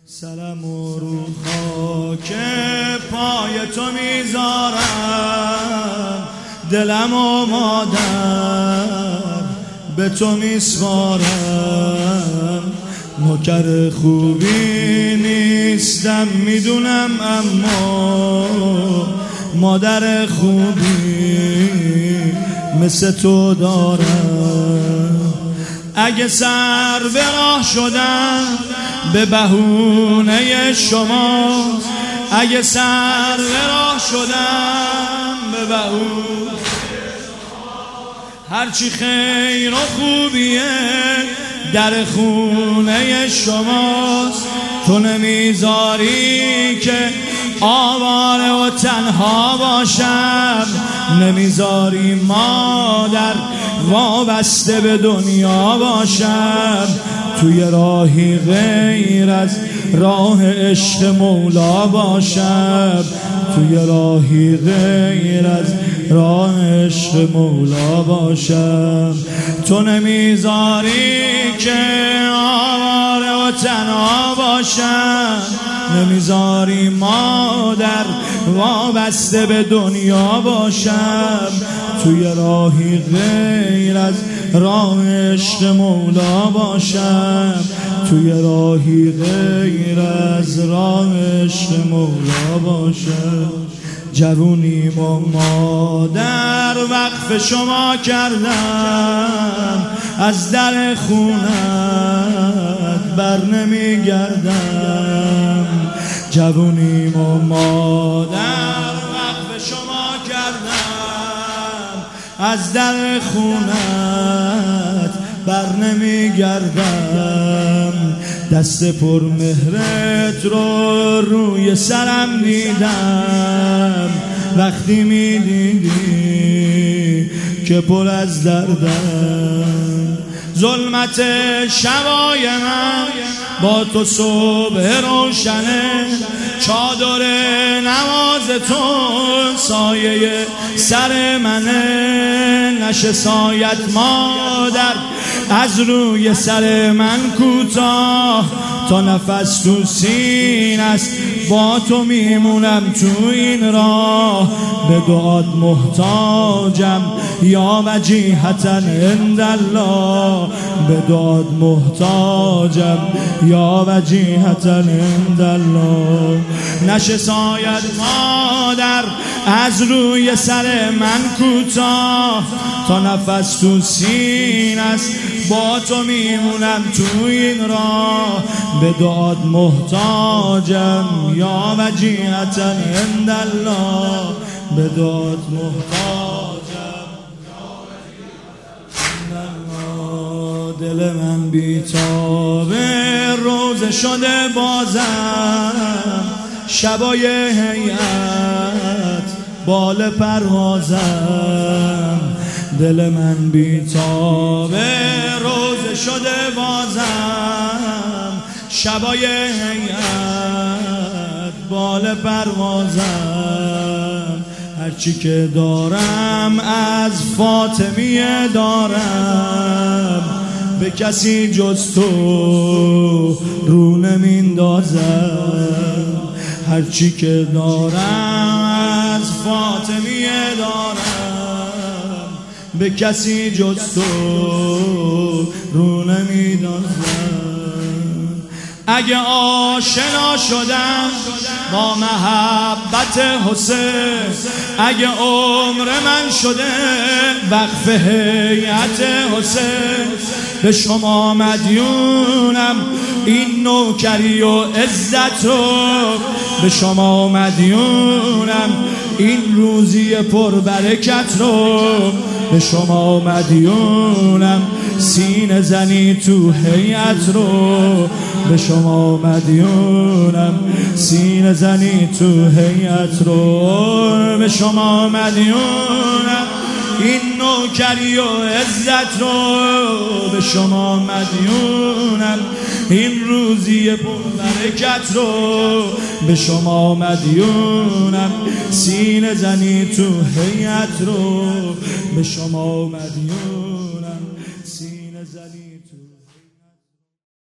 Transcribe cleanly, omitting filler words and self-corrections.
سلام و رو خاک پای تو میذارم، دلم و مادر به تو میسپارم. نوکر خوبی نیستم میدونم، اما مادر خوبی مثل تو دارم. اگه سر به راه شدم به بهونه شما، اگه سر به راه شدم به بهونه هرچی خیر و خوبیه در خونه شماست. تو نمیذاری که آواره و تنها باشم، نمیذاری مادر وابسته به دنیا باشم. توی راهی غیر از راه عشق مولا باشم، توی راهی غیر از راه عشق مولا باشم. تو نمیذاری که آواره و تنها باشم، نمیذاری مادر وابسته به دنیا باشم. توی راهی غیر از راه عشق مولا باشم، توی راهی غیر از راه عشق مولا باشم. جوونیم و مادر وقف شما کردم، از در خونت بر نمیگردم. جوونیم و مادر وقف شما کردم، از در خونت بر نمیگردم. دست پر مهرت رو روی سرم دیدم، وقتی میدیدی که پر از دردم. ظلمت شبای من با تو صبح روشنه، چادر نماز تو سایه سر منه. نشه سایت مادر از روی سر من کوتاه، تا نفس تو سینه است با تو میمونم تو این راه. به دعات محتاجم یا وجیهتا عند الله، به دعات محتاجم یا وجیهتا عند الله. نشه سایت مادر از روی سر من کوتاه، تا نفس تو سینه است با تو میمونم تو این راه. به دعات محتاجم یا وجیهتا عند الله، به دعات محتاجم یا وجیهتا عند الله. دل من بیتابه روز شده بازم، شبای هیئت بال پروازم. دل من بیتابه روز شده بازم، شبای هیئت بال پروازم. هرچی که دارم از فاطمیه دارم، به کسی جز تو رو نمیندازم. هرچی که دارم از فاطمیه دارم، به کسی جز تو رو نمیندازم. اگه آشنا شدم با محبت حسین، اگه عمر من شده وقف هیئت حسین، به شما مدیونم این نوکری و عزت رو، به شما مدیونم این روزی پربرکت رو، به شما مدیونم سینه زنی تو هیئت رو، به شما مدیونم سینه زنی تو هیئت رو، به شما مدیونم این نوکری و عزت رو، به شما مدیونم این روزی پربرکت رو، به شما مدیونم سینه زنی تو هیئت رو، به شما مدیونم.